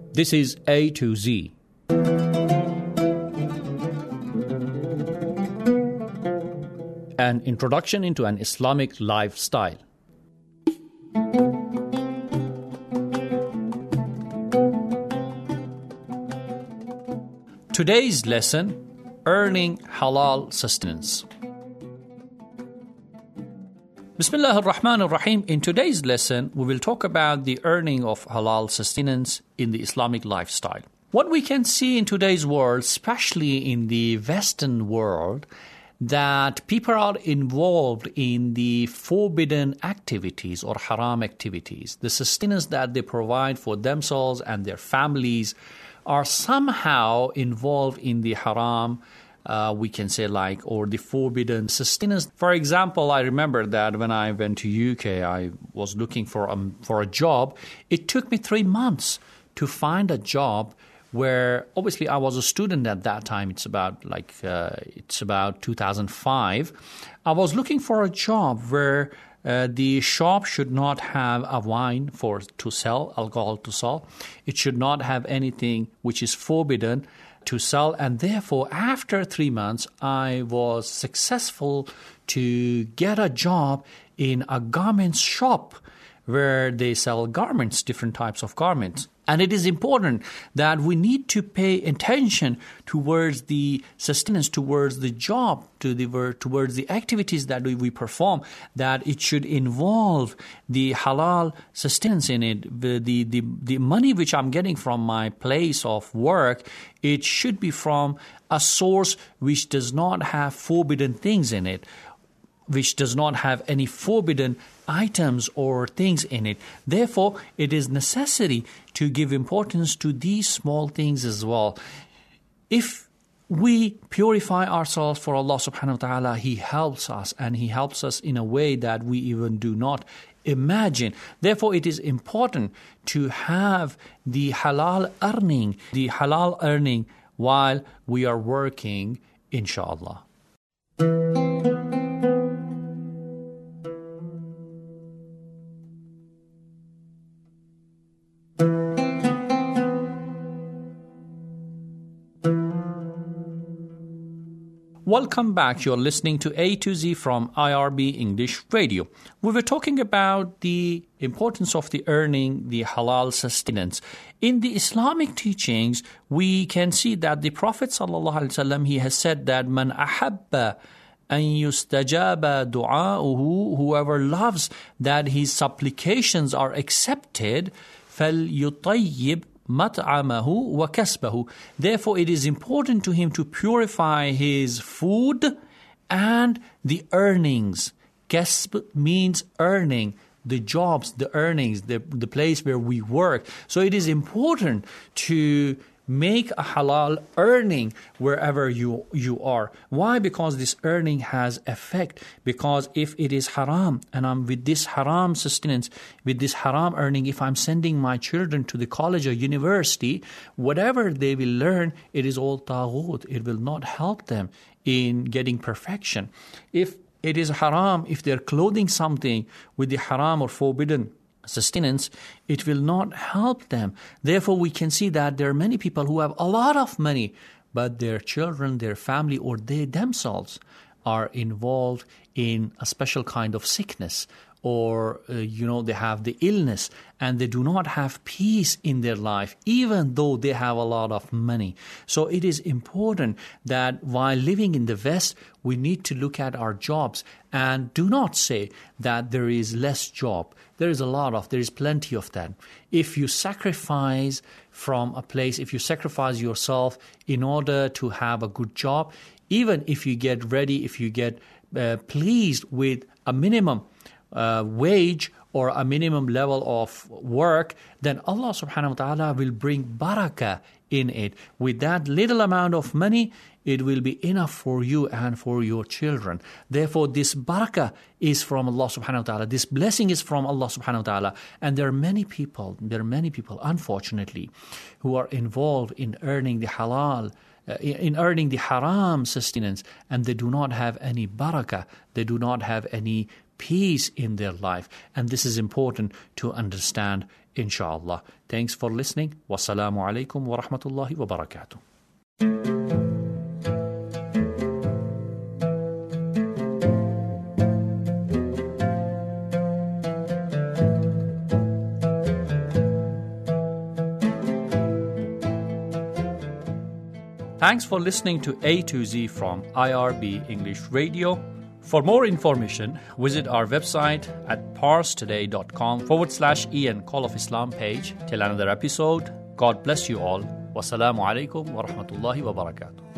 This is A to Z. An introduction into an Islamic lifestyle. Today's lesson, earning halal sustenance. Bismillah ar-Rahman ar-Rahim. In today's lesson, we will talk about the earning of halal sustenance in the Islamic lifestyle. What we can see in today's world, especially in the Western world, that people are involved in the forbidden activities or haram activities. The sustenance that they provide for themselves and their families are somehow involved in the haram, we can say or the forbidden sustenance. For example, I remember that when I went to UK, I was looking for a job. It took me 3 months to find a job where, obviously, I was a student at that time. It's about 2005. I was looking for a job where the shop should not have a wine to sell, alcohol to sell. It should not have anything which is forbidden to sell. And therefore, after 3 months, I was successful to get a job in a garment shop where they sell garments, different types of garments. And it is important that we need to pay attention towards the sustenance, towards the job, towards the activities that we perform, that it should involve the halal sustenance in it. The money which I'm getting from my place of work, it should be from a source which does not have forbidden things in it, which does not have any forbidden items or things in it. Therefore, it is necessary to give importance to these small things as well. If we purify ourselves for Allah subhanahu wa ta'ala, He helps us, and He helps us in a way that we even do not imagine. Therefore, it is important to have the halal earning while we are working, inshallah. Welcome back. You're listening to A to Z from IRB English Radio. We were talking about the importance of the earning the halal sustenance. In the Islamic teachings, we can see that the Prophet ﷺ, he has said that man ahabba an yustajaba du'a'uhu, whoever loves that his supplications are accepted, falyutayyib mat'amahu wa kasbahu. Therefore, it is important to him to purify his food and the earnings. Kasb means earning, the jobs, the earnings, the place where we work. So it is important to make a halal earning wherever you are. Why? Because this earning has effect. Because if it is haram, and I'm with this haram sustenance, with this haram earning, if I'm sending my children to the college or university, whatever they will learn, it is all taghut. It will not help them in getting perfection. If it is haram, if they're clothing something with the haram or forbidden sustenance, it will not help them. Therefore, we can see that there are many people who have a lot of money, but their children, their family, or they themselves are involved in a special kind of sickness, or they have the illness, and they do not have peace in their life, even though they have a lot of money. So it is important that while living in the West, we need to look at our jobs and do not say that there is less job. There is plenty of that. If you sacrifice from a place, if you sacrifice yourself in order to have a good job, even if you get ready, if you get pleased with a minimum wage or a minimum level of work, then Allah subhanahu wa ta'ala will bring barakah in it. With that little amount of money, it will be enough for you and for your children. Therefore, this barakah is from Allah subhanahu wa ta'ala. This blessing is from Allah subhanahu wa ta'ala. And there are many people, unfortunately, who are involved in earning the halal, in earning the haram sustenance, and they do not have any barakah. They do not have any peace in their life. And this is important to understand inshallah. Thanks for listening. Wassalamu alaikum wa rahmatullahi wa barakatuh. Thanks for listening to A to Z from IRB English Radio. For more information, visit our website at parstoday.com/Ian Call of Islam page. Till another episode, God bless you all. Wassalamu alaikum wa rahmatullahi wa barakatuh.